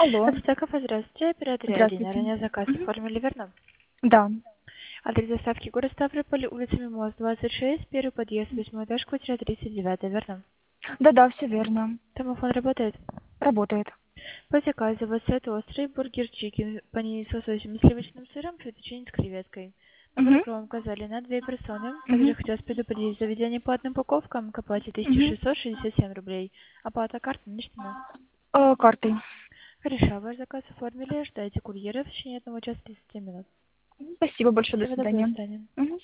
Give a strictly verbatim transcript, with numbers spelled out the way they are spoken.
Алло. Ацтеков, здравствуйте. Оператор Алина. Здравствуйте. Ранее заказ Мгм. оформили, верно? Да. Адрес доставки город Ставрополь, улица Мимоз, двадцать шесть, первый подъезд, восьмой этаж, квартира тридцать девять, верно? Да-да, все верно. Домофон работает? Работает. По заказу вот сет острый, бургер чикен, панини с лососем и сливочным сыром, фетучини с креветкой. Набор Угу. кром указали на две персоны. Также Угу. хотелось предупредить заведение по одним упаковкам к оплате тысяча Угу. шестьсот шестьдесят семь рублей. Оплата карты наличными. Э, картой. Хорошо, ваш заказ оформили, ждайте курьера в течение одного часа тридцати минут. Спасибо большое. До Всего доброго, до свидания. свидания. Мгм.